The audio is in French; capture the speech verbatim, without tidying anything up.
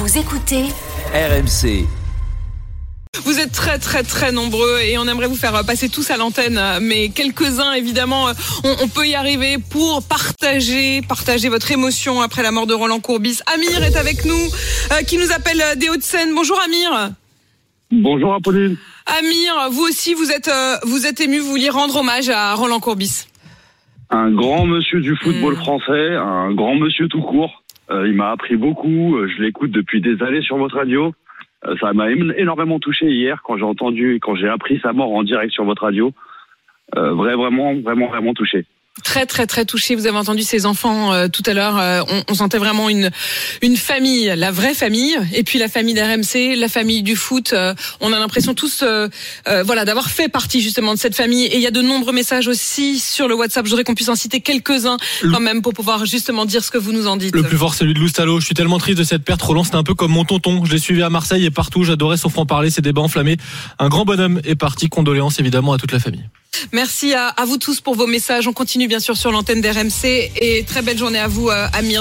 Vous écoutez R M C. Vous êtes très très très nombreux et on aimerait vous faire passer tous à l'antenne, mais quelques-uns évidemment, on, on peut y arriver pour partager, partager votre émotion après la mort de Roland Courbis. Amir est avec nous, euh, qui nous appelle des Hauts-de-Seine. Bonjour Amir. Bonjour Apolline. Amir, vous aussi vous êtes, euh, vous êtes ému, vous vouliez rendre hommage à Roland Courbis. Un grand monsieur du football mmh. français, un grand monsieur tout court. Euh, il m'a appris beaucoup, je l'écoute depuis des années sur votre radio. Euh, ça m'a énormément touché hier quand j'ai entendu, quand j'ai appris sa mort en direct sur votre radio. Euh, vrai, vraiment, vraiment, vraiment touché. Très très très touché. Vous avez entendu ces enfants euh, tout à l'heure. Euh, on, on sentait vraiment une une famille, la vraie famille, et puis la famille d'R M C, la famille du foot. Euh, on a l'impression tous, euh, euh, voilà, d'avoir fait partie justement de cette famille. Et il y a de nombreux messages aussi sur le WhatsApp. Je voudrais qu'on puisse en citer quelques-uns quand même pour pouvoir justement dire ce que vous nous en dites. Le plus fort, c'est celui de Loustalo. Je suis tellement triste de cette perte. Roland, c'était un peu comme mon tonton. Je l'ai suivi à Marseille et partout. J'adorais son franc-parler, ses débats enflammés. Un grand bonhomme est parti. Condoléances évidemment à toute la famille. Merci à, à vous tous pour vos messages. On continue bien sûr sur l'antenne d'R M C et très belle journée à vous, euh, Amir.